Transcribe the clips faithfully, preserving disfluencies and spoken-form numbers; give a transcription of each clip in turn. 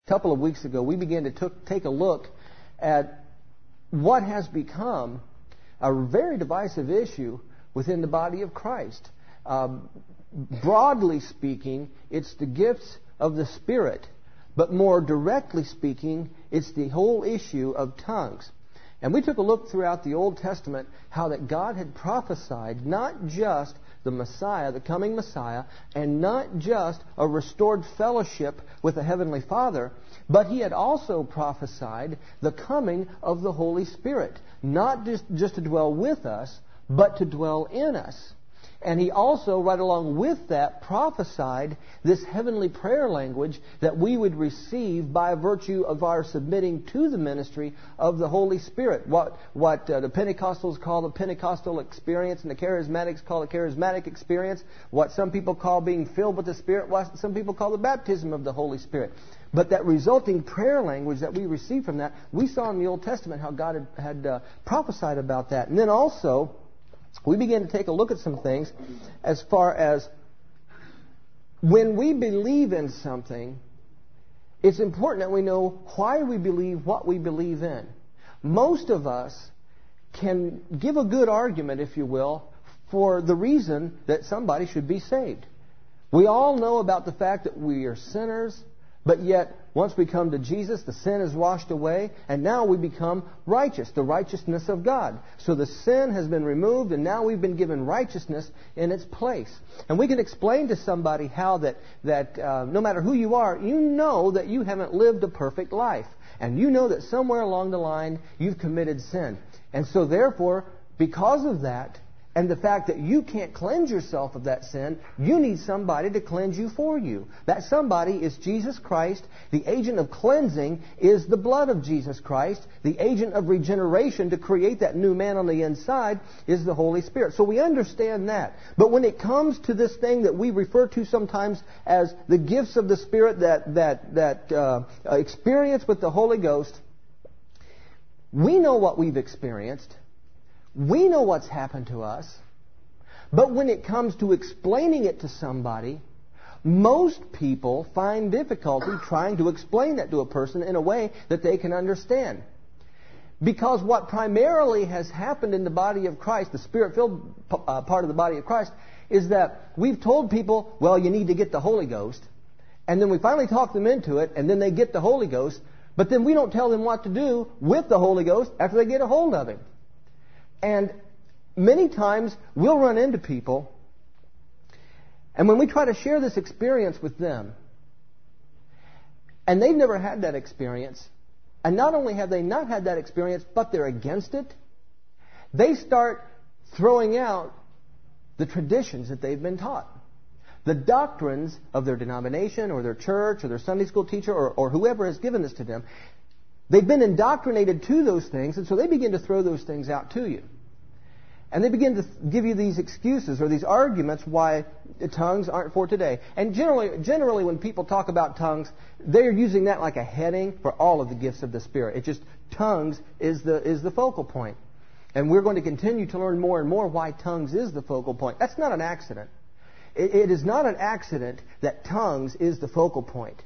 couple of weeks ago, we began to took, take a look at what has become a very divisive issue within the body of Christ. Um, broadly speaking, it's the gifts of the Spirit. But more directly speaking, it's the whole issue of tongues. And we took a look throughout the Old Testament how that God had prophesied not just the Messiah, the coming Messiah, and not just a restored fellowship with the Heavenly Father, but He had also prophesied the coming of the Holy Spirit. Not just, just to dwell with us, but to dwell in us. And He also, right along with that, prophesied this heavenly prayer language that we would receive by virtue of our submitting to the ministry of the Holy Spirit. What, what uh, the Pentecostals call the Pentecostal experience and the Charismatics call the Charismatic experience. What some people call being filled with the Spirit, what some people call the baptism of the Holy Spirit. But that resulting prayer language that we receive from that, we saw in the Old Testament how God had, had uh, prophesied about that. And then also, we began to take a look at some things as far as when we believe in something, it's important that we know why we believe what we believe in. Most of us can give a good argument, if you will, for the reason that somebody should be saved. We all know about the fact that we are sinners, but yet once we come to Jesus, the sin is washed away, and now we become righteous, the righteousness of God. So the sin has been removed, and now we've been given righteousness in its place. And we can explain to somebody how that, that uh, no matter who you are, you know that you haven't lived a perfect life. And you know that somewhere along the line you've committed sin. And so therefore, because of that, and the fact that you can't cleanse yourself of that sin, you need somebody to cleanse you for you. That somebody is Jesus Christ. The agent of cleansing is the blood of Jesus Christ. The agent of regeneration to create that new man on the inside is the Holy Spirit. So we understand that. But when it comes to this thing that we refer to sometimes as the gifts of the Spirit, that, that, that uh, experience with the Holy Ghost, we know what we've experienced. We know what's happened to us, but when it comes to explaining it to somebody, most people find difficulty trying to explain that to a person in a way that they can understand. Because what primarily has happened in the body of Christ, the Spirit-filled uh, part of the body of Christ, is that we've told people, well, you need to get the Holy Ghost, and then we finally talk them into it, and then they get the Holy Ghost, but then we don't tell them what to do with the Holy Ghost after they get a hold of Him. And many times we'll run into people, and when we try to share this experience with them, and they've never had that experience, and not only have they not had that experience, but they're against it, they start throwing out the traditions that they've been taught. The doctrines of their denomination or their church or their Sunday school teacher or, or whoever has given this to them. They've been indoctrinated to those things, and so they begin to throw those things out to you. And they begin to give you these excuses or these arguments why the tongues aren't for today. And generally, generally when people talk about tongues, they're using that like a heading for all of the gifts of the Spirit. It's just tongues is the, is the focal point. And we're going to continue to learn more and more why tongues is the focal point. That's not an accident. It, it is not an accident that tongues is the focal point.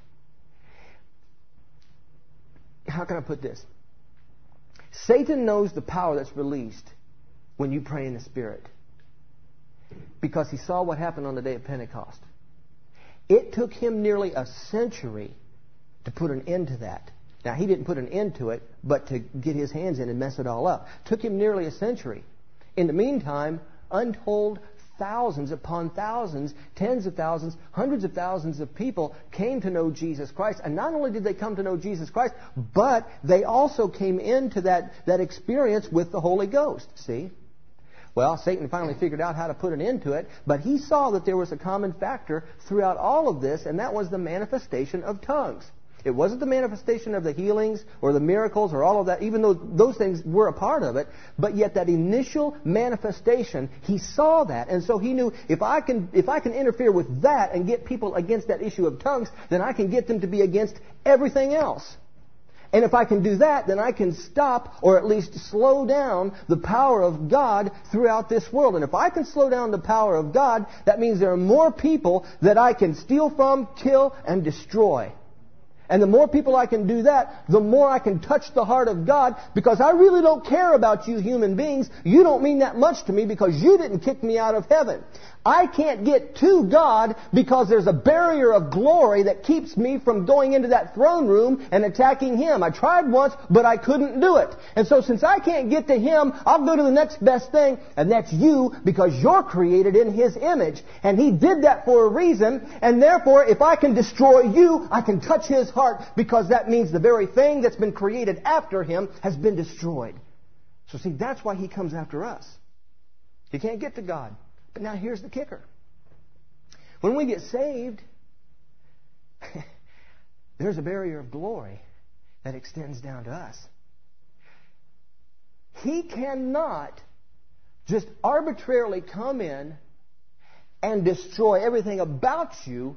How can I put this? Satan knows the power that's released when you pray in the Spirit, because he saw what happened on the day of Pentecost. It took him nearly a century to put an end to that. Now, he didn't put an end to it, but to get his hands in and mess it all up. It took him nearly a century. In the meantime, untold thousands upon thousands, tens of thousands, hundreds of thousands of people came to know Jesus Christ. And not only did they come to know Jesus Christ, but they also came into that, that experience with the Holy Ghost. See? Well, Satan finally figured out how to put an end to it, but he saw that there was a common factor throughout all of this, and that was the manifestation of tongues. It wasn't the manifestation of the healings or the miracles or all of that, even though those things were a part of it. But yet that initial manifestation, he saw that. And so he knew, if I can if I can interfere with that and get people against that issue of tongues, then I can get them to be against everything else. And if I can do that, then I can stop or at least slow down the power of God throughout this world. And if I can slow down the power of God, that means there are more people that I can steal from, kill, and destroy. And the more people I can do that, the more I can touch the heart of God, because I really don't care about you human beings. You don't mean that much to me because you didn't kick me out of heaven. I can't get to God because there's a barrier of glory that keeps me from going into that throne room and attacking Him. I tried once, but I couldn't do it. And so since I can't get to Him, I'll go to the next best thing, and that's you, because you're created in His image. And He did that for a reason, and therefore if I can destroy you, I can touch His heart, because that means the very thing that's been created after Him has been destroyed. So see, that's why He comes after us. He can't get to God. But now here's the kicker. When we get saved, there's a barrier of glory that extends down to us. He cannot just arbitrarily come in and destroy everything about you,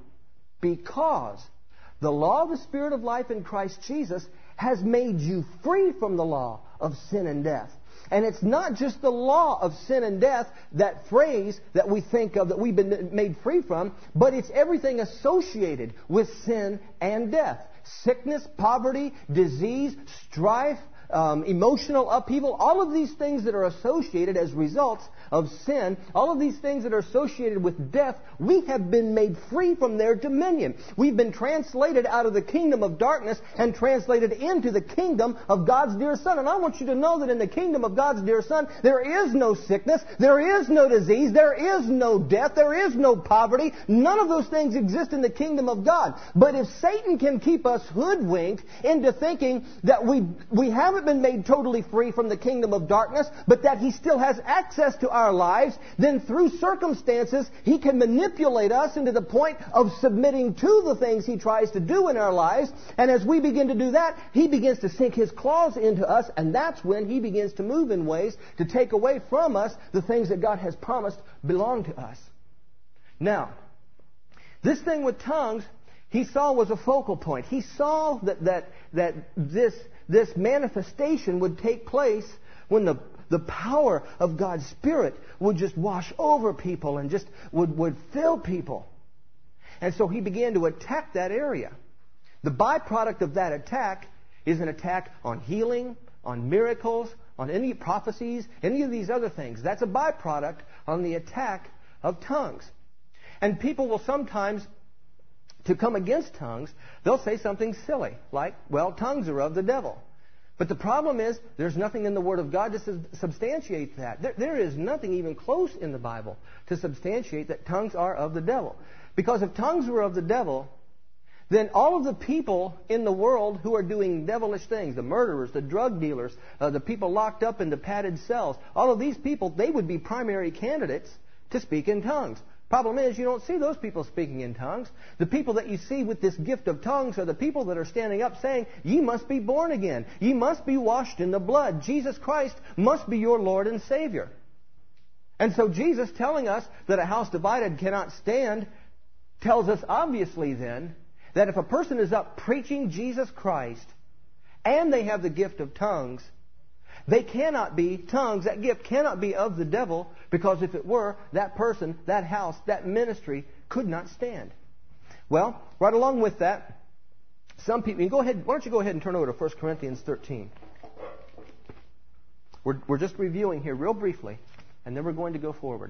because the law of the Spirit of life in Christ Jesus has made you free from the law of sin and death. And it's not just the law of sin and death, that phrase that we think of, that we've been made free from, but it's everything associated with sin and death. Sickness, poverty, disease, strife, um, emotional upheaval, all of these things that are associated as results of sin, all of these things that are associated with death, we have been made free from their dominion. We've been translated out of the kingdom of darkness and translated into the kingdom of God's dear Son. And I want you to know that in the kingdom of God's dear Son, there is no sickness, there is no disease, there is no death, there is no poverty. None of those things exist in the kingdom of God. But if Satan can keep us hoodwinked into thinking that we, we haven't been made totally free from the kingdom of darkness, but that he still has access to our lives, then through circumstances, he can manipulate us into the point of submitting to the things he tries to do in our lives. And as we begin to do that, he begins to sink his claws into us, and that's when he begins to move in ways to take away from us the things that God has promised belong to us. Now, this thing with tongues, he saw was a focal point. He saw that that that this this manifestation would take place when the the power of God's Spirit would just wash over people and just would, would fill people. And so he began to attack that area. The byproduct of that attack is an attack on healing, on miracles, on any prophecies, any of these other things. That's a byproduct on the attack of tongues. And people will sometimes, to come against tongues, they'll say something silly, like, well, tongues are of the devil. But the problem is, there's nothing in the Word of God to substantiate that. There, there is nothing even close in the Bible to substantiate that tongues are of the devil. Because if tongues were of the devil, then all of the people in the world who are doing devilish things, the murderers, the drug dealers, uh, the people locked up in the padded cells, all of these people, they would be primary candidates to speak in tongues. Problem is, you don't see those people speaking in tongues. The people that you see with this gift of tongues are the people that are standing up saying, ye must be born again. Ye must be washed in the blood. Jesus Christ must be your Lord and Savior. And so Jesus telling us that a house divided cannot stand tells us obviously then that if a person is up preaching Jesus Christ and they have the gift of tongues, they cannot be tongues. That gift cannot be of the devil, because if it were, that person, that house, that ministry could not stand. Well, right along with that, some people, you go ahead, why don't you go ahead and turn over to First Corinthians thirteen. We're, we're just reviewing here real briefly, and then we're going to go forward.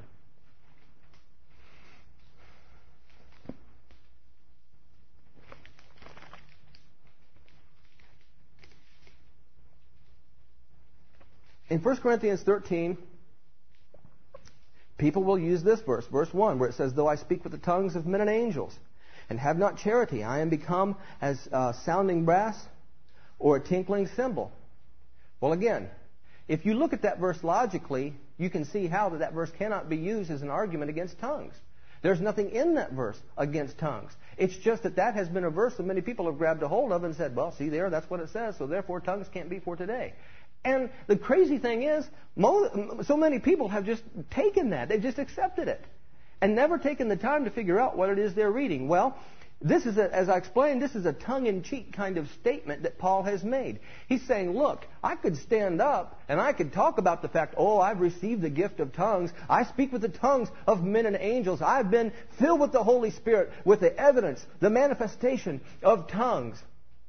In First Corinthians thirteen, people will use this verse, verse one, where it says, though I speak with the tongues of men and angels, and have not charity, I am become as uh, sounding brass or a tinkling cymbal. Well, again, if you look at that verse logically, you can see how that, that verse cannot be used as an argument against tongues. There's nothing in that verse against tongues. It's just that that has been a verse that many people have grabbed a hold of and said, well, see there, that's what it says, so therefore tongues can't be for today. And the crazy thing is, so many people have just taken that. They've just accepted it and never taken the time to figure out what it is they're reading. Well, this is, a, as I explained, this is a tongue-in-cheek kind of statement that Paul has made. He's saying, look, I could stand up and I could talk about the fact, oh, I've received the gift of tongues. I speak with the tongues of men and angels. I've been filled with the Holy Spirit, with the evidence, the manifestation of tongues.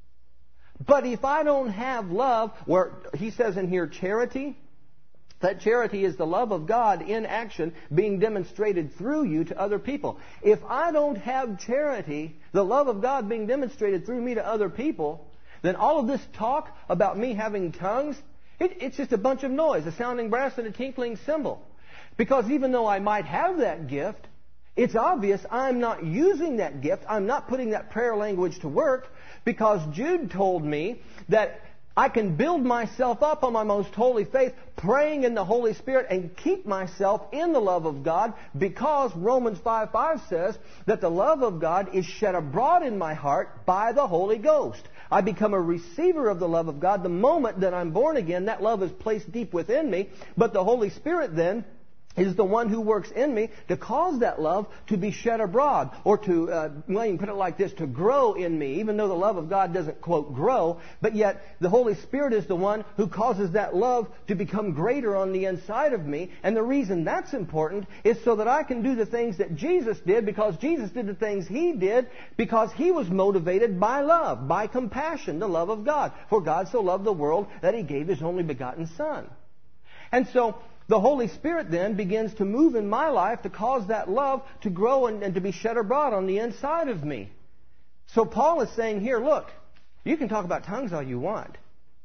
But if I don't have love, where he says in here charity, that charity is the love of God in action being demonstrated through you to other people. If I don't have charity, the love of God being demonstrated through me to other people, then all of this talk about me having tongues, it, it's just a bunch of noise, a sounding brass and a tinkling cymbal. Because even though I might have that gift, it's obvious I'm not using that gift. I'm not putting that prayer language to work, because Jude told me that I can build myself up on my most holy faith, praying in the Holy Spirit, and keep myself in the love of God, because Romans five five says that the love of God is shed abroad in my heart by the Holy Ghost. I become a receiver of the love of God the moment that I'm born again. That love is placed deep within me, but the Holy Spirit then is the one who works in me to cause that love to be shed abroad, or to, uh, well, you can put it like this, to grow in me, even though the love of God doesn't, quote, grow, but yet the Holy Spirit is the one who causes that love to become greater on the inside of me. And the reason that's important is so that I can do the things that Jesus did, because Jesus did the things He did because He was motivated by love, by compassion, the love of God. For God so loved the world that He gave His only begotten Son. And so the Holy Spirit then begins to move in my life to cause that love to grow and, and to be shed abroad on the inside of me. So Paul is saying here, look, you can talk about tongues all you want,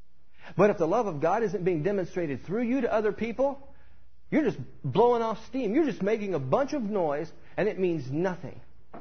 but if the love of God isn't being demonstrated through you to other people, you're just blowing off steam. You're just making a bunch of noise, and it means nothing.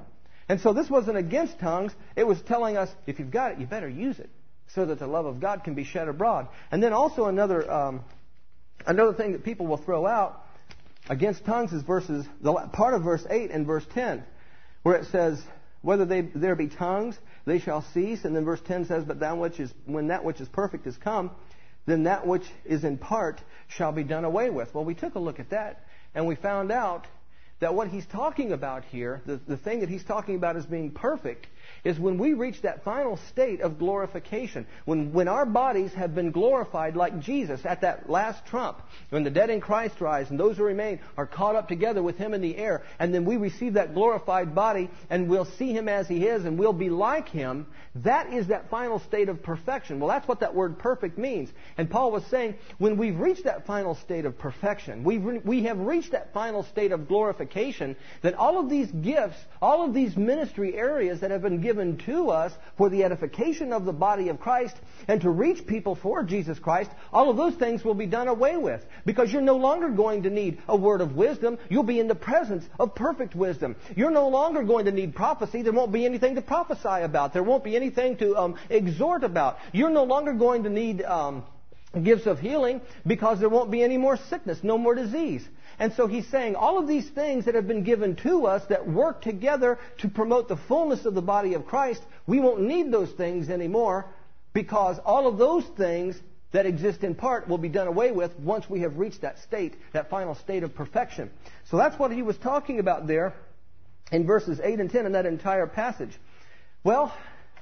And so this wasn't against tongues. It was telling us, if you've got it, you better use it, so that the love of God can be shed abroad. And then also another... Um, Another thing that people will throw out against tongues is verses, the part of verse eight and verse ten, where it says, "Whether they, there be tongues, they shall cease." And then verse ten says, "But that which is, when that which is perfect is come, then that which is in part shall be done away with." Well, we took a look at that, and we found out that what he's talking about here, the, the thing that he's talking about as being perfect, is when we reach that final state of glorification. When, when our bodies have been glorified like Jesus at that last trump. When the dead in Christ rise and those who remain are caught up together with Him in the air. And then we receive that glorified body and we'll see Him as He is and we'll be like Him. That is that final state of perfection. Well, that's what that word perfect means. And Paul was saying, when we've reached that final state of perfection, we've re- we have reached that final state of glorification, that all of these gifts, all of these ministry areas that have been given given to us for the edification of the body of Christ and to reach people for Jesus Christ, all of those things will be done away with, because you're no longer going to need a word of wisdom. You'll be in the presence of perfect wisdom. You're no longer going to need prophecy. There won't be anything to prophesy about. There won't be anything to um, exhort about. You're no longer going to need um, gifts of healing, because there won't be any more sickness, no more disease. And so he's saying all of these things that have been given to us that work together to promote the fullness of the body of Christ, we won't need those things anymore, because all of those things that exist in part will be done away with once we have reached that state, that final state of perfection. So that's what he was talking about there in verses eight and ten in that entire passage. Well,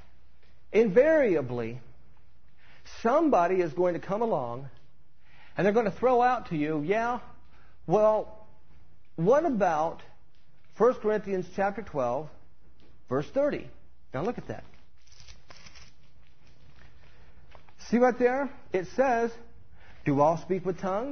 invariably, somebody is going to come along and they're going to throw out to you, yeah, well, what about First Corinthians chapter twelve, verse thirty? Now look at that. See right there? It says, "Do all speak with tongues?"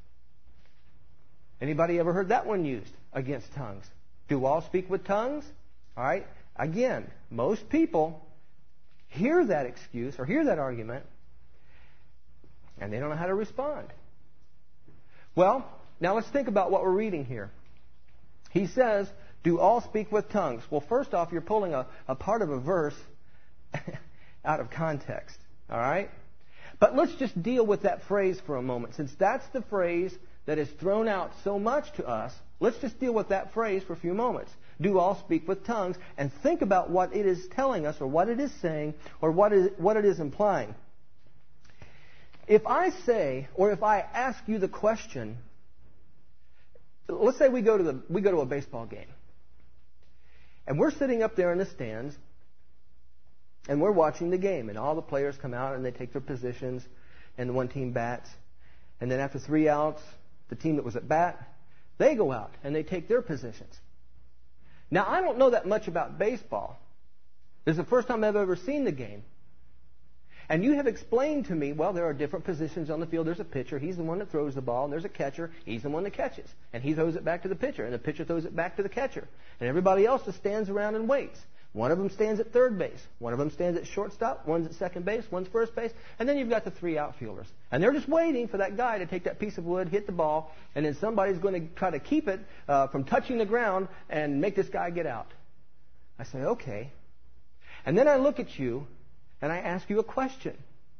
Anybody ever heard that one used against tongues? Do all speak with tongues? All right. Again, most people hear that excuse or hear that argument, and they don't know how to respond. Well, now let's think about what we're reading here. He says, "Do all speak with tongues?" Well, first off, you're pulling a, a part of a verse out of context. All right? But let's just deal with that phrase for a moment. Since that's the phrase that is thrown out so much to us, let's just deal with that phrase for a few moments. Do all speak with tongues, and think about what it is telling us, or what it is saying, or what is what it is implying. If I say, or if I ask you the question, let's say we go to the we go to a baseball game, and we're sitting up there in the stands, and we're watching the game, and all the players come out and they take their positions, and the one team bats, and then after three outs, the team that was at bat, they go out and they take their positions. Now, I don't know that much about baseball. This is the first time I've ever seen the game. And you have explained to me, well, there are different positions on the field. There's a pitcher. He's the one that throws the ball. And there's a catcher. He's the one that catches. And he throws it back to the pitcher. And the pitcher throws it back to the catcher. And everybody else just stands around and waits. One of them stands at third base. One of them stands at shortstop. One's at second base. One's first base. And then you've got the three outfielders. And they're just waiting for that guy to take that piece of wood, hit the ball, and then somebody's going to try to keep it uh, from touching the ground and make this guy get out. I say, okay. And then I look at you and I ask you a question.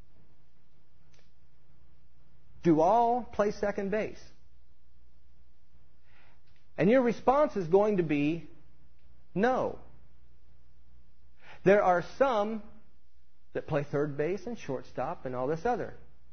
Do all play second base? And your response is going to be no. There are some that play third base and shortstop and all this other.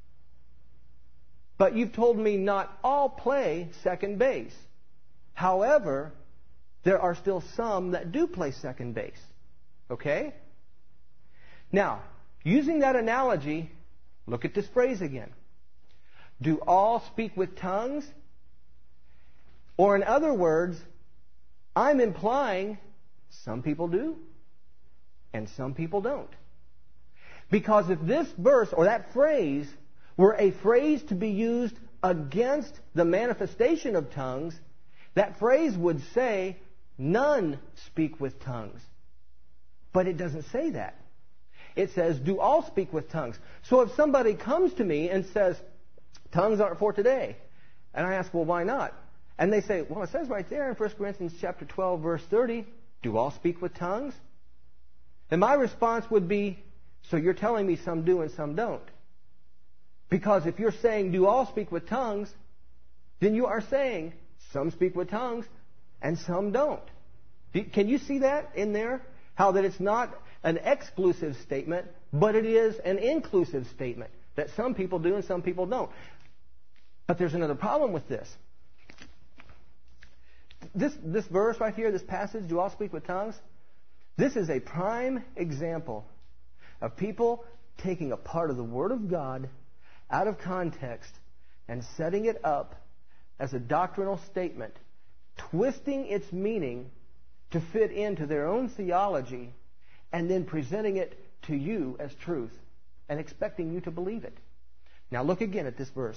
But you've told me not all play second base. However, there are still some that do play second base. Okay? Now, using that analogy, look at this phrase again. Do all speak with tongues? Or in other words, I'm implying some people do and some people don't. Because if this verse or that phrase were a phrase to be used against the manifestation of tongues, that phrase would say, none speak with tongues. But it doesn't say that. It says, do all speak with tongues. So if somebody comes to me and says, tongues aren't for today, and I ask, well, why not? And they say, well, it says right there in First Corinthians chapter twelve, verse thirty, do all speak with tongues? And my response would be, so you're telling me some do and some don't. Because if you're saying, do all speak with tongues, then you are saying, some speak with tongues and some don't. Can you see that in there? How that it's not an exclusive statement, but it is an inclusive statement. That some people do and some people don't. But there's another problem with this. This, this verse right here, this passage, do all speak with tongues? This is a prime example of people taking a part of the Word of God out of context and setting it up as a doctrinal statement, twisting its meaning to fit into their own theology, and then presenting it to you as truth and expecting you to believe it. Now look again at this verse.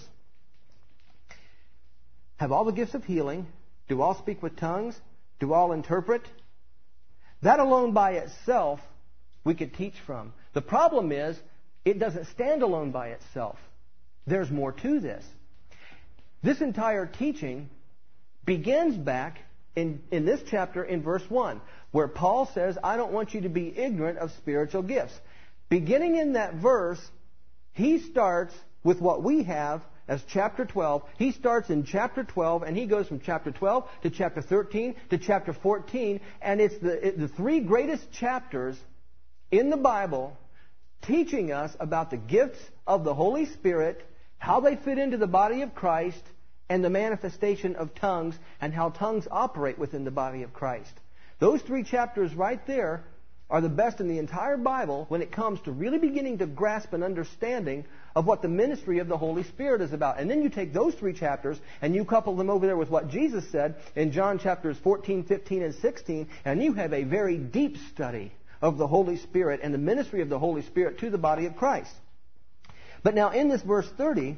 Have all the gifts of healing? Do all speak with tongues? Do all interpret? That alone by itself we could teach from. The problem is it doesn't stand alone by itself. There's more to this. This entire teaching begins back in, in this chapter in verse one, where Paul says, I don't want you to be ignorant of spiritual gifts. Beginning in that verse, he starts with what we have as chapter twelve. He starts in chapter twelve, and he goes from chapter twelve to chapter thirteen to chapter fourteen, and it's the, it, the three greatest chapters in the Bible teaching us about the gifts of the Holy Spirit, how they fit into the body of Christ, and the manifestation of tongues, and how tongues operate within the body of Christ. Those three chapters right there are the best in the entire Bible when it comes to really beginning to grasp an understanding of what the ministry of the Holy Spirit is about. And then you take those three chapters and you couple them over there with what Jesus said in John chapters fourteen, fifteen, and sixteen, and you have a very deep study of the Holy Spirit and the ministry of the Holy Spirit to the body of Christ. But now in this verse thirty,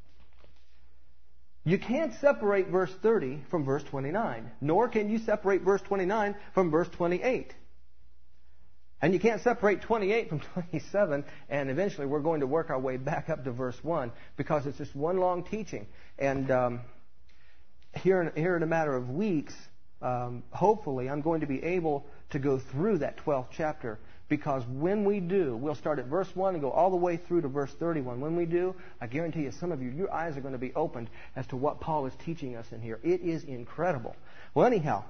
you can't separate verse thirty from verse twenty-nine, nor can you separate verse twenty-nine from verse twenty-eight. And you can't separate twenty-eight from twenty-seven, and eventually we're going to work our way back up to verse one, because it's just one long teaching. And um, here, in, here in a matter of weeks, um, hopefully I'm going to be able to go through that twelfth chapter, because when we do, we'll start at verse one and go all the way through to verse thirty-one. When we do, I guarantee you, some of you, your eyes are going to be opened as to what Paul is teaching us in here. It is incredible. Well, anyhow,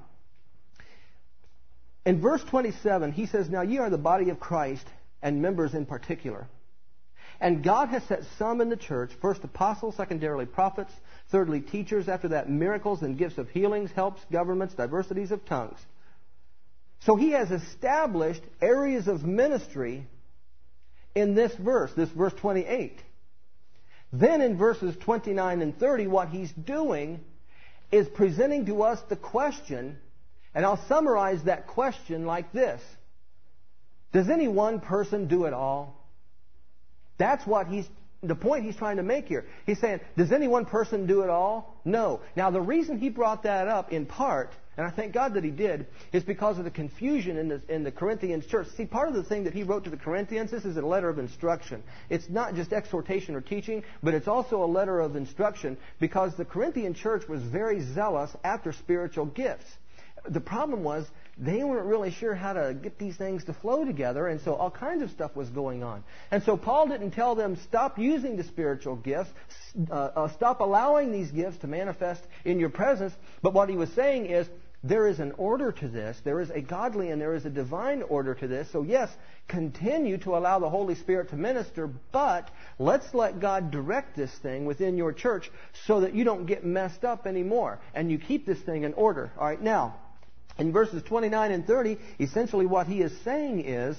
in verse twenty-seven, he says, Now ye are the body of Christ, and members in particular. And God has set some in the church, first apostles, secondarily prophets, thirdly teachers, after that miracles and gifts of healings, helps, governments, diversities of tongues. So he has established areas of ministry in this verse, this verse twenty-eight. Then in verses twenty-nine and thirty, what he's doing is presenting to us the question, and I'll summarize that question like this. Does any one person do it all? That's what he's, the point he's trying to make here. He's saying, does any one person do it all? No. Now, the reason he brought that up in part, and I thank God that he did, is because of the confusion in the, in the Corinthians church. See, part of the thing that he wrote to the Corinthians, this is a letter of instruction. It's not just exhortation or teaching, but it's also a letter of instruction because the Corinthian church was very zealous after spiritual gifts. The problem was they weren't really sure how to get these things to flow together, and so all kinds of stuff was going on. And so Paul didn't tell them, stop using the spiritual gifts, uh, uh, stop allowing these gifts to manifest in your presence. But what he was saying is, there is an order to this. There is a godly and there is a divine order to this. So yes, continue to allow the Holy Spirit to minister, but let's let God direct this thing within your church so that you don't get messed up anymore and you keep this thing in order. All right, now, in verses twenty-nine and thirty, essentially what he is saying is,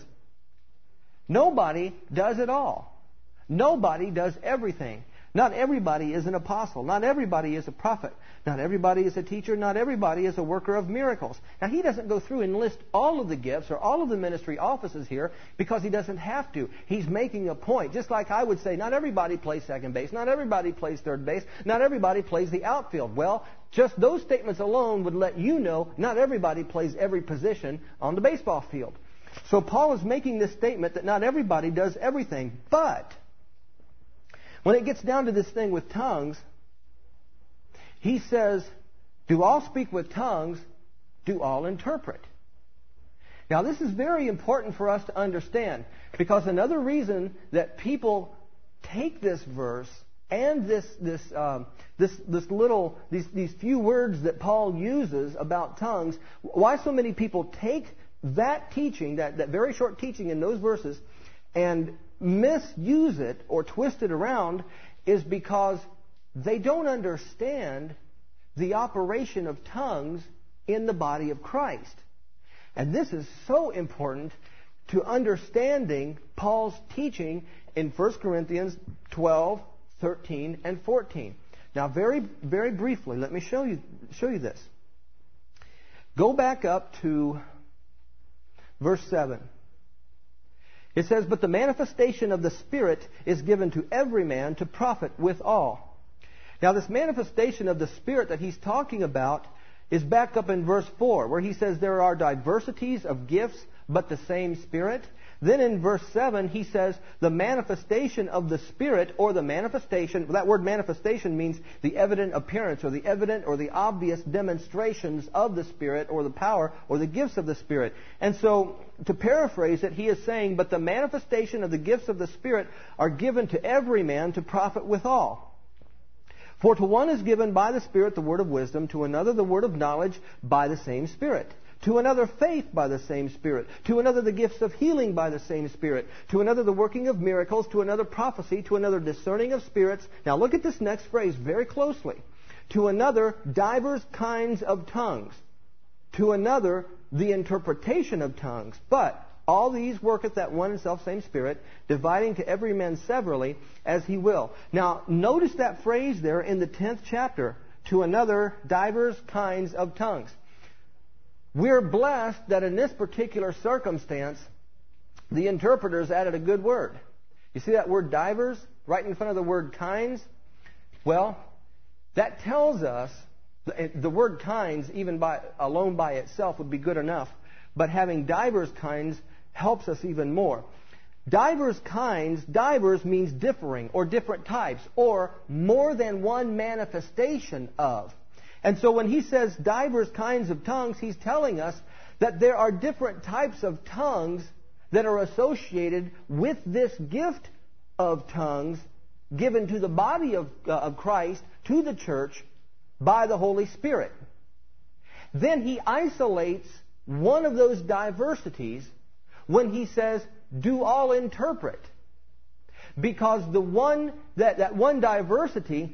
nobody does it all. Nobody does everything. Not everybody is an apostle. Not everybody is a prophet. Not everybody is a teacher. Not everybody is a worker of miracles. Now, he doesn't go through and list all of the gifts or all of the ministry offices here because he doesn't have to. He's making a point. Just like I would say, not everybody plays second base. Not everybody plays third base. Not everybody plays the outfield. Well, just those statements alone would let you know not everybody plays every position on the baseball field. So Paul is making this statement that not everybody does everything. But when it gets down to this thing with tongues, he says, do all speak with tongues? Do all interpret? Now, this is very important for us to understand, because another reason that people take this verse and this this um, this this little these these few words that Paul uses about tongues, why so many people take that teaching, that that very short teaching in those verses, and misuse it or twist it around, is because they don't understand the operation of tongues in the body of Christ. And this is so important to understanding Paul's teaching in First Corinthians twelve, thirteen, and fourteen. Now, very, very briefly, let me show you, show you this. Go back up to verse seven. It says, but the manifestation of the Spirit is given to every man to profit withal. Now, this manifestation of the Spirit that he's talking about is back up in verse four, where he says there are diversities of gifts, but the same Spirit. Then in verse seven, he says the manifestation of the Spirit, or the manifestation, that word manifestation means the evident appearance, or the evident or the obvious demonstrations of the Spirit, or the power, or the gifts of the Spirit. And so, to paraphrase it, he is saying, but the manifestation of the gifts of the Spirit are given to every man to profit withal. For to one is given by the Spirit the word of wisdom, to another the word of knowledge by the same Spirit, to another faith by the same Spirit, to another the gifts of healing by the same Spirit, to another the working of miracles, to another prophecy, to another discerning of spirits. Now look at this next phrase very closely. To another divers kinds of tongues, to another the interpretation of tongues. But all these worketh that one and self-same Spirit, dividing to every man severally as he will. Now, notice that phrase there in the tenth chapter, to another divers kinds of tongues. We're blessed that in this particular circumstance, the interpreters added a good word. You see that word divers right in front of the word kinds? Well, that tells us, the word kinds, even by alone by itself, would be good enough. But having divers kinds helps us even more. Divers kinds, divers means differing or different types or more than one manifestation of. And so when he says divers kinds of tongues, he's telling us that there are different types of tongues that are associated with this gift of tongues given to the body of, uh, of Christ, to the church, by the Holy Spirit. Then he isolates one of those diversities when he says, do all interpret. Because the one, that, that one diversity,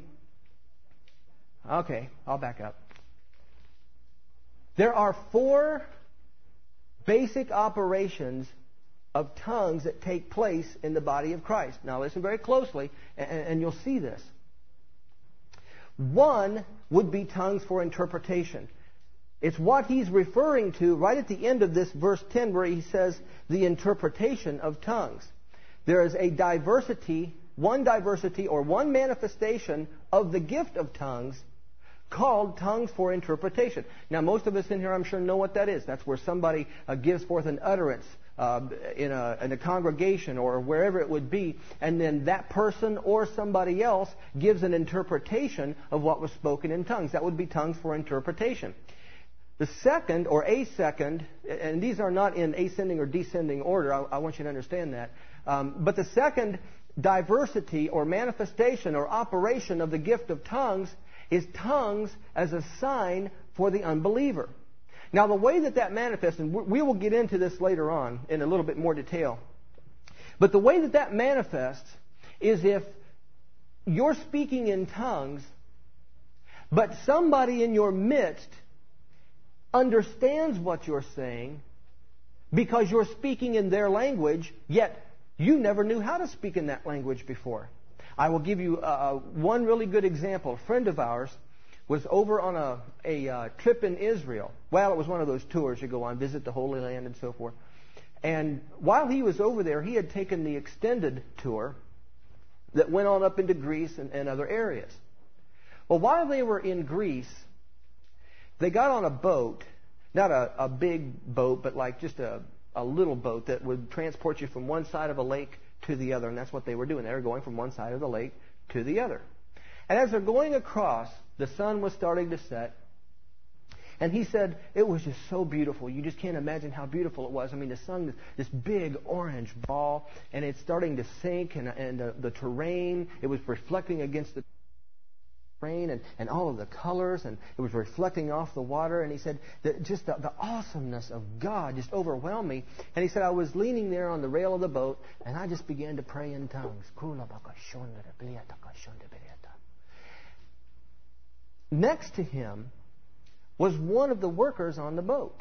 okay, I'll back up. There are four basic operations of tongues that take place in the body of Christ. Now listen very closely, and, and you'll see this. One would be tongues for interpretation. It's what he's referring to right at the end of this verse ten, where he says the interpretation of tongues. there is a diversity, one diversity or one manifestation of the gift of tongues called tongues for interpretation. Now, most of us in here, I'm sure, know what that is. That's where somebody uh, gives forth an utterance uh, in, a, in a congregation or wherever it would be, and then that person or somebody else gives an interpretation of what was spoken in tongues. That would be tongues for interpretation. The second, or a second, and these are not in ascending or descending order, I, I want you to understand that, um, but the second diversity or manifestation or operation of the gift of tongues is tongues as a sign for the unbeliever. Now, the way that that manifests, and we will get into this later on in a little bit more detail, but the way that that manifests is if you're speaking in tongues, but somebody in your midst understands what you're saying because you're speaking in their language, yet you never knew how to speak in that language before. I will give you uh, one really good example. A friend of ours was over on a, a uh, trip in Israel. Well, it was one of those tours you go on, visit the Holy Land and so forth. And while he was over there, he had taken the extended tour that went on up into Greece and, and other areas. Well, while they were in Greece, they got on a boat, not a, a big boat, but like just a, a little boat that would transport you from one side of a lake to the other, and that's what they were doing. They were going from one side of the lake to the other. And as they're going across, the sun was starting to set, and he said it was just so beautiful. You just can't imagine how beautiful it was. I mean, the sun, this big orange ball, and it's starting to sink, and, and uh, the terrain, it was reflecting against the rain and, and all of the colors, and it was reflecting off the water. And he said that just the, the awesomeness of God just overwhelmed me. And he said, I was leaning there on the rail of the boat, and I just began to pray in tongues. Next to him was one of the workers on the boat.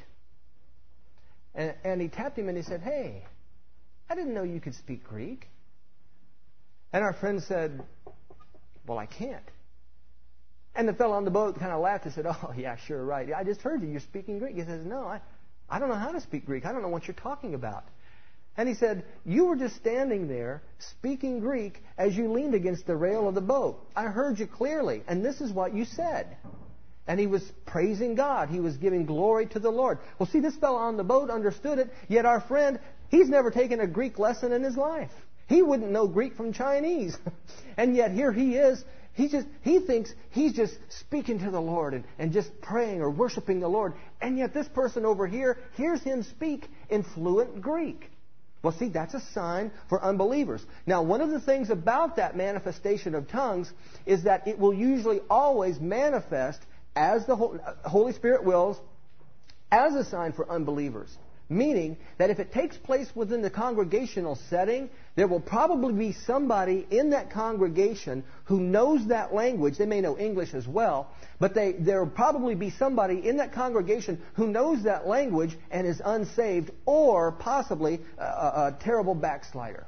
And, and he tapped him and he said, hey, I didn't know you could speak Greek. And our friend said, well, I can't. And the fellow on the boat kind of laughed and said, oh, yeah, sure, right. I just heard you. You're speaking Greek. He says, no, I, I don't know how to speak Greek. I don't know what you're talking about. And he said, you were just standing there speaking Greek as you leaned against the rail of the boat. I heard you clearly, and this is what you said. And he was praising God. He was giving glory to the Lord. Well, see, this fellow on the boat understood it, yet our friend, he's never taken a Greek lesson in his life. He wouldn't know Greek from Chinese. And yet here he is. He just he thinks he's just speaking to the Lord and, and just praying or worshiping the Lord. And yet this person over here hears him speak in fluent Greek. Well, see, that's a sign for unbelievers. Now, one of the things about that manifestation of tongues is that it will usually always manifest as the Holy Spirit wills as a sign for unbelievers. Meaning that if it takes place within the congregational setting, there will probably be somebody in that congregation who knows that language. They may know English as well, but they, there will probably be somebody in that congregation who knows that language and is unsaved, or possibly a, a, a terrible backslider.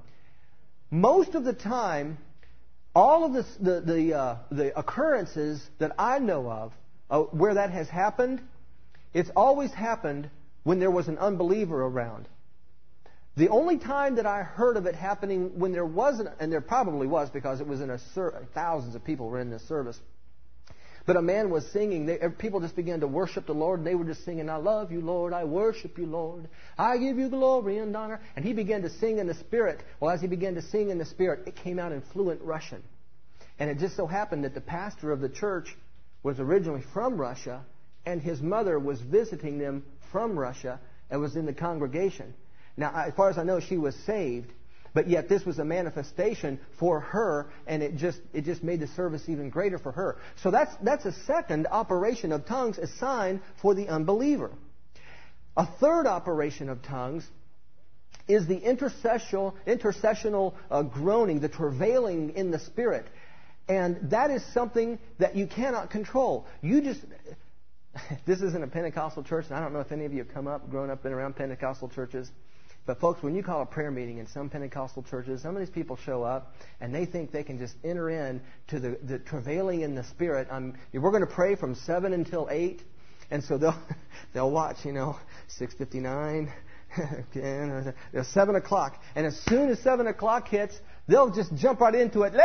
Most of the time, all of this, the the, uh, the occurrences that I know of uh, where that has happened, it's always happened when there was an unbeliever around. The only time that I heard of it happening when there wasn't, and there probably was because it was in a ser- thousands of people were in this service, but a man was singing. They, people just began to worship the Lord, and they were just singing, I love you, Lord, I worship you, Lord, I give you glory and honor. And he began to sing in the Spirit. Well, as he began to sing in the Spirit, it came out in fluent Russian. And it just so happened that the pastor of the church was originally from Russia, and his mother was visiting them from Russia and was in the congregation. Now, as far as I know, she was saved, but yet this was a manifestation for her, and it just it just made the service even greater for her. So that's that's a second operation of tongues, a sign for the unbeliever. A third operation of tongues is the intercessional intercessional uh, groaning, the travailing in the Spirit, and that is something that you cannot control. You just This isn't a Pentecostal church, and I don't know if any of you have come up, grown up in around Pentecostal churches. But folks, when you call a prayer meeting in some Pentecostal churches, some of these people show up, and they think they can just enter in to the, the travailing in the Spirit. Um, we're going to pray from seven until eight, and so they'll they'll watch, you know, six fifty-nine, It's seven o'clock. And as soon as seven o'clock hits, they'll just jump right into it.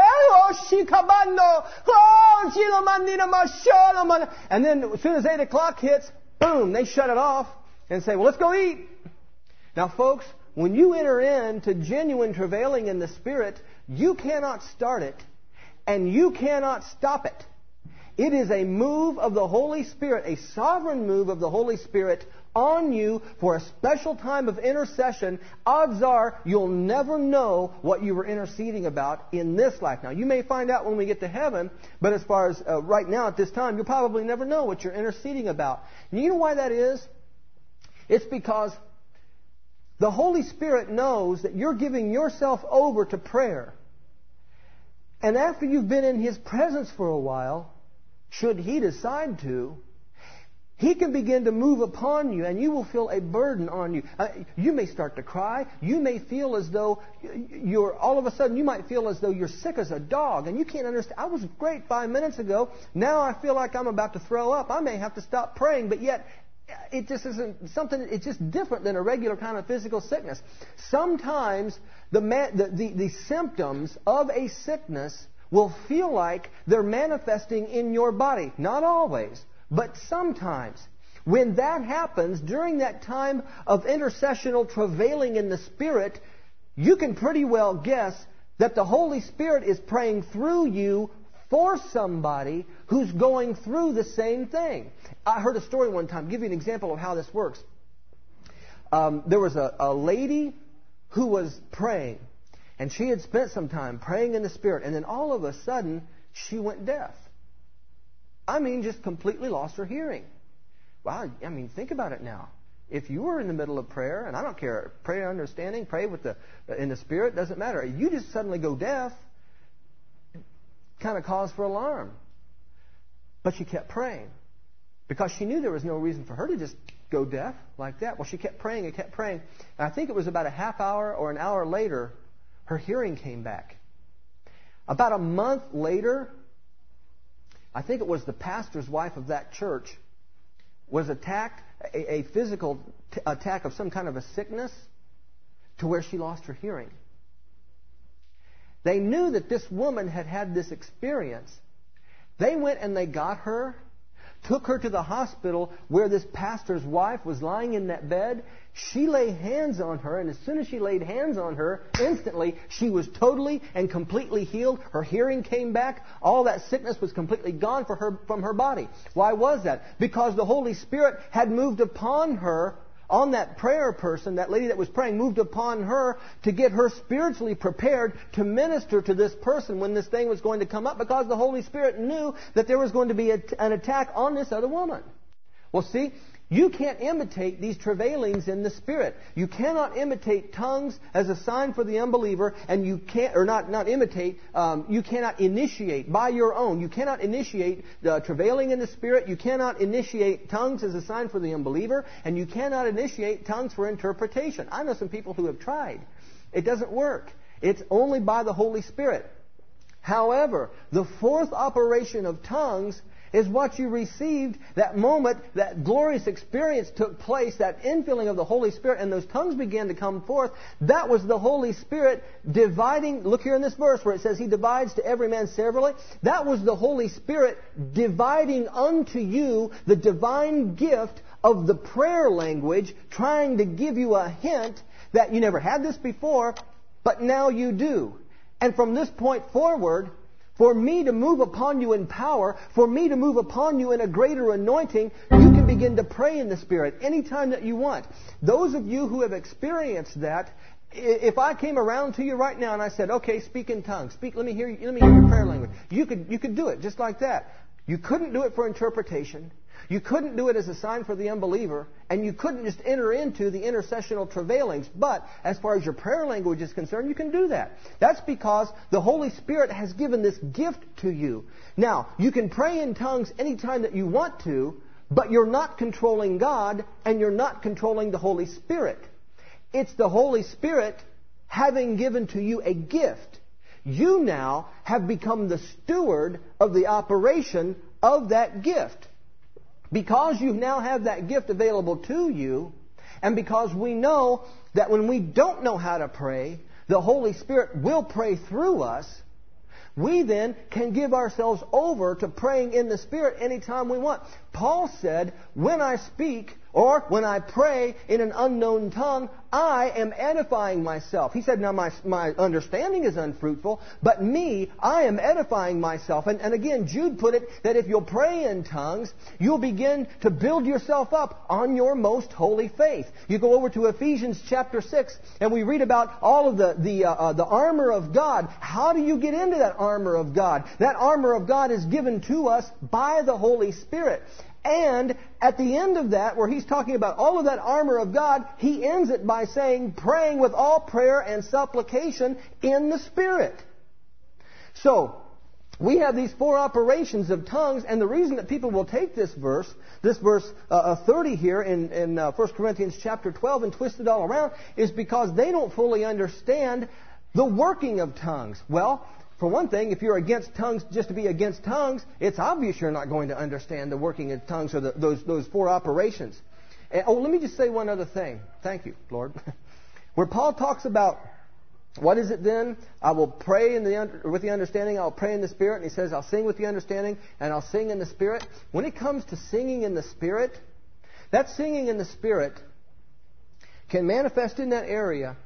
And then as soon as eight o'clock hits, boom, they shut it off and say, well, let's go eat. Now, folks, when you enter into genuine travailing in the Spirit, you cannot start it and you cannot stop it. It is a move of the Holy Spirit, a sovereign move of the Holy Spirit on you for a special time of intercession. Odds are you'll never know what you were interceding about in this life. Now, you may find out when we get to heaven, but as far as uh, right now at this time, you'll probably never know what you're interceding about. And you know why that is? It's because the Holy Spirit knows that you're giving yourself over to prayer. And after you've been in His presence for a while, should He decide to, He can begin to move upon you, and you will feel a burden on you. Uh, you may start to cry. You may feel as though you're, all of a sudden, you might feel as though you're sick as a dog, and you can't understand. I was great five minutes ago. Now I feel like I'm about to throw up. I may have to stop praying, but yet it just isn't something, it's just different than a regular kind of physical sickness. Sometimes the, man, the, the, the symptoms of a sickness will feel like they're manifesting in your body. Not always, but sometimes. When that happens, during that time of intercessional travailing in the Spirit, you can pretty well guess that the Holy Spirit is praying through you for somebody who's going through the same thing. I heard a story one time. I'll give you an example of how this works. Um, there was a, a lady who was praying, and she had spent some time praying in the Spirit, and then all of a sudden, she went deaf. I mean, just completely lost her hearing. Wow, I mean, think about it now. If you were in the middle of prayer, and I don't care, pray understanding, pray with the in the Spirit, doesn't matter. You just suddenly go deaf, kind of cause for alarm. But she kept praying because she knew there was no reason for her to just go deaf like that. Well, she kept praying and kept praying. And I think it was about a half hour or an hour later, her hearing came back. About a month later, I think it was the pastor's wife of that church, was attacked, a, a physical t- attack of some kind of a sickness, to where she lost her hearing. They knew that this woman had had this experience. They went and they got her, took her to the hospital where this pastor's wife was lying in that bed. She laid hands on her, and as soon as she laid hands on her, instantly she was totally and completely healed. Her hearing came back. All that sickness was completely gone for her, from her body. Why was that? Because the Holy Spirit had moved upon her, on that prayer person, that lady that was praying, moved upon her to get her spiritually prepared to minister to this person when this thing was going to come up, because the Holy Spirit knew that there was going to be a, an attack on this other woman. Well, see, you can't imitate these travailings in the Spirit. You cannot imitate tongues as a sign for the unbeliever, and you can't, or not, not imitate, um, you cannot initiate by your own. You cannot initiate the travailing in the Spirit. You cannot initiate tongues as a sign for the unbeliever, and you cannot initiate tongues for interpretation. I know some people who have tried. It doesn't work. It's only by the Holy Spirit. However, the fourth operation of tongues is what you received that moment, that glorious experience took place, that infilling of the Holy Spirit, and those tongues began to come forth. That was the Holy Spirit dividing. Look here in this verse where it says He divides to every man severally. That was the Holy Spirit dividing unto you the divine gift of the prayer language, trying to give you a hint that you never had this before, but now you do. And from this point forward, for me to move upon you in power, for me to move upon you in a greater anointing, you can begin to pray in the Spirit anytime that you want. Those of you who have experienced that, if I came around to you right now and I said, okay, speak in tongues, speak, let me hear you, let me hear your prayer language. You could, you could do it just like that. You couldn't do it for interpretation. You couldn't do it as a sign for the unbeliever, and you couldn't just enter into the intercessional travailings. But as far as your prayer language is concerned, you can do that. That's because the Holy Spirit has given this gift to you. Now, you can pray in tongues anytime that you want to, but you're not controlling God, and you're not controlling the Holy Spirit. It's the Holy Spirit having given to you a gift. You now have become the steward of the operation of that gift. Because you now have that gift available to you, And because we know that when we don't know how to pray, the Holy Spirit will pray through us, we then can give ourselves over to praying in the Spirit anytime we want. Paul said, when I speak or when I pray in an unknown tongue, I am edifying myself. He said, now my, my understanding is unfruitful, but me, I am edifying myself. And, and again, Jude put it that if you'll pray in tongues, you'll begin to build yourself up on your most holy faith. You go over to Ephesians chapter six, and we read about all of the, the, uh, uh, the armor of God. How do you get into that armor of God? That armor of God is given to us by the Holy Spirit. And at the end of that, where he's talking about all of that armor of God, he ends it by saying, praying with all prayer and supplication in the Spirit. So, we have these four operations of tongues, and the reason that people will take this verse, this verse uh, thirty here in, in uh, First Corinthians chapter twelve, and twist it all around, is because they don't fully understand the working of tongues. Well, for one thing, if you're against tongues just to be against tongues, it's obvious you're not going to understand the working of tongues or the, those, those four operations. And, oh, let me just say one other thing. Thank you, Lord. Where Paul talks about, what is it then? I will pray in the, with the understanding, I'll pray in the Spirit. And he says, I'll sing with the understanding, and I'll sing in the Spirit. When it comes to singing in the Spirit, that singing in the Spirit can manifest in that area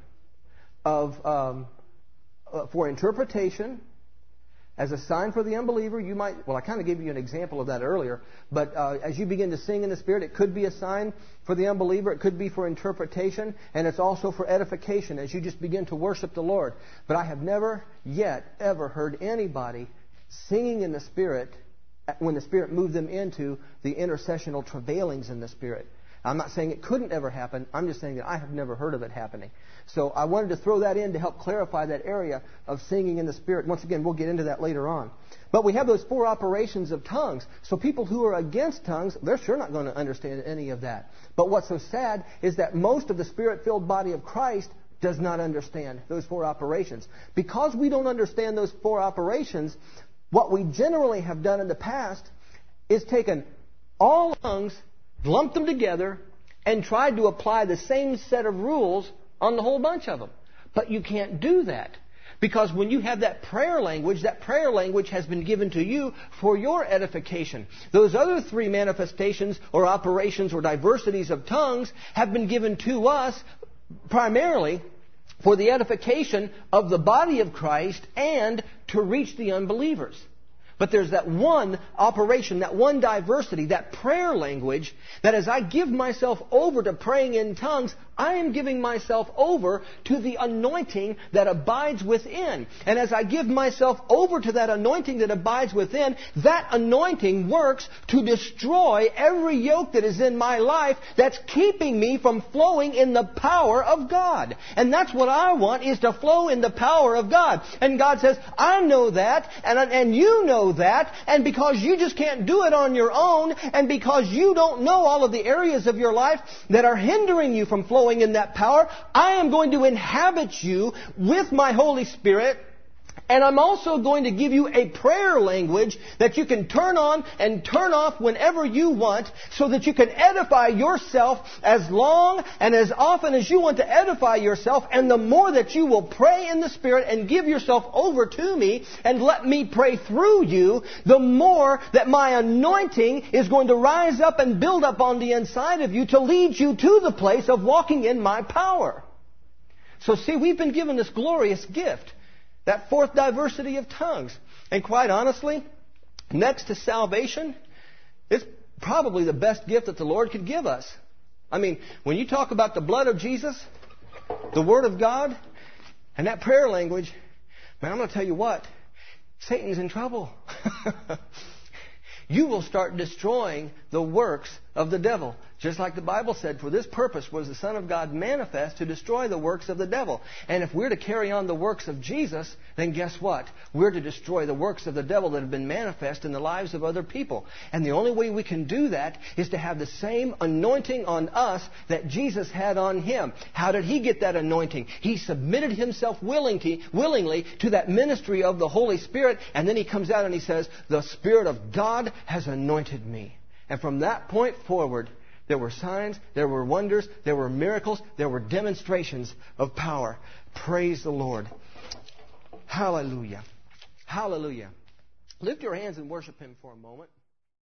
of... Um, Uh, for interpretation, as a sign for the unbeliever. You might, well, I kind of gave you an example of that earlier, but uh, as you begin to sing in the Spirit, it could be a sign for the unbeliever. It could be for interpretation, and it's also for edification as you just begin to worship the Lord. But I have never yet ever heard anybody singing in the Spirit when the Spirit moved them into the intercessional travailings in the Spirit. I'm not saying it couldn't ever happen. I'm just saying that I have never heard of it happening. So I wanted to throw that in to help clarify that area of singing in the Spirit. Once again, we'll get into that later on. But we have those four operations of tongues. So people who are against tongues, they're sure not going to understand any of that. But what's so sad is that most of the Spirit-filled body of Christ does not understand those four operations. Because we don't understand those four operations, what we generally have done in the past is taken all tongues, lumped them together, and tried to apply the same set of rules on the whole bunch of them. But you can't do that. Because when you have that prayer language, that prayer language has been given to you for your edification. Those other three manifestations or operations or diversities of tongues have been given to us primarily for the edification of the body of Christ and to reach the unbelievers. But there's that one operation, that one diversity, that prayer language, that as I give myself over to praying in tongues, I am giving myself over to the anointing that abides within. And as I give myself over to that anointing that abides within, that anointing works to destroy every yoke that is in my life that's keeping me from flowing in the power of God. And that's what I want, is to flow in the power of God. And God says, I know that, and, and you know that, and because you just can't do it on your own, and because you don't know all of the areas of your life that are hindering you from flowing in that power, I am going to inhabit you with my Holy Spirit. And I'm also going to give you a prayer language that you can turn on and turn off whenever you want, so that you can edify yourself as long and as often as you want to edify yourself. And the more that you will pray in the Spirit and give yourself over to me and let me pray through you, the more that my anointing is going to rise up and build up on the inside of you to lead you to the place of walking in my power. So see, we've been given this glorious gift. That fourth diversity of tongues. And quite honestly, next to salvation, it's probably the best gift that the Lord could give us. I mean, when you talk about the blood of Jesus, the Word of God, and that prayer language, man, I'm going to tell you what, Satan's in trouble. You will start destroying the works of the devil. Just like the Bible said, for this purpose was the Son of God manifest to destroy the works of the devil. And if we're to carry on the works of Jesus, then guess what? We're to destroy the works of the devil that have been manifest in the lives of other people. And the only way we can do that is to have the same anointing on us that Jesus had on Him. How did He get that anointing? He submitted Himself willingly, willingly to that ministry of the Holy Spirit, and then He comes out and He says, the Spirit of God has anointed me. And from that point forward, There were signs, there were wonders, there were miracles, there were demonstrations of power. Praise the Lord. Hallelujah. Hallelujah. Lift your hands and worship Him for a moment.